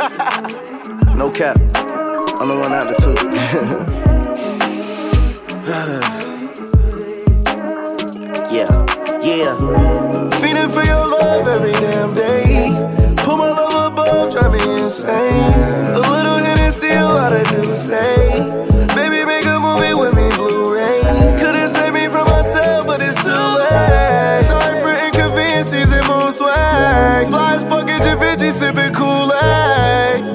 No cap. I'm the one out the two. Yeah. Feeding for your love every damn day. Put my love above, drive me insane. A little Hennessy, a lot of do say. Baby, make a movie with me, Blu-ray. Couldn't save me from myself, but it's too late. Sorry for inconveniences and mood swag. Slides fucking Da Vinci, sipping Kool-Aid.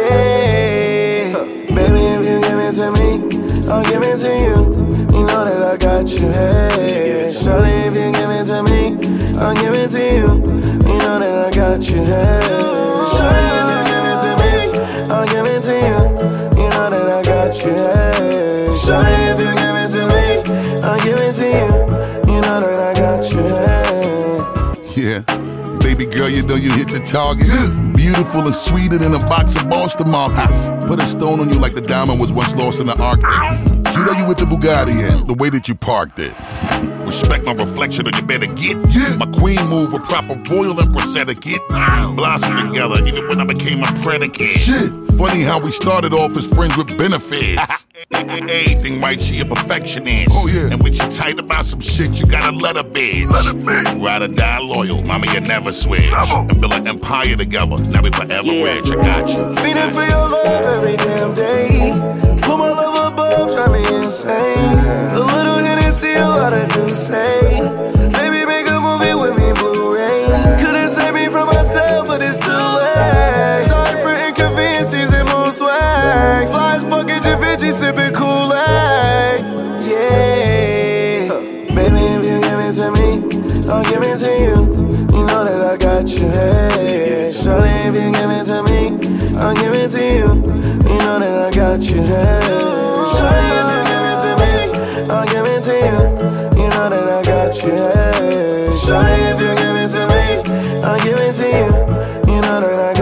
Yeah. Baby, if you give it to me, I'll give it to you. You know that I got you, hey. Shorty, if you give it to me, I'll give it to you. You know that I got you, hey. Shorty, if you give it to me, I'll give it to you. You know that I got you, hey. Shorty, if you give it to me, I'll give it to you. You know that I got you, hey. Yeah, baby girl, you know you hit the target. Beautiful and sweeter than a box of Boston markets. Put a stone on you like the diamond was once lost in the Arctic. Cute how you with the Bugatti and the way that you parked it. Respect my reflection or you better get. My queen move with proper royal empress etiquette. Blossom together even when I became a predicate. Shit. Funny how we started off as friends with benefits. Everything right, she a perfectionist. Oh yeah. And when she tight about some shit, you gotta let her bitch. Ride or die loyal, mommy, you never switch. And build an empire together, now we forever rich. I got you. Feeding for your love every damn day. Put my love above, drive me insane. A little Hennessy, a lot of do say. Baby, make a movie with me, Blu-ray. Couldn't save me from myself, but it's too late. Sorry for inconveniences and mood swag. Slides fucking Da Vinci, sipping Kool-Aid. Yeah. Baby, if you give it to me, I'll give it to you. You know that I got you, hey. Shorty, if you give it to me, I'll give it to you. You know that I got you, hey. Shorty, if you give it to me, I'll give it to you. You know that I got you, hey. Shorty, if you give it to me, I'll give it to you. You know that I got you.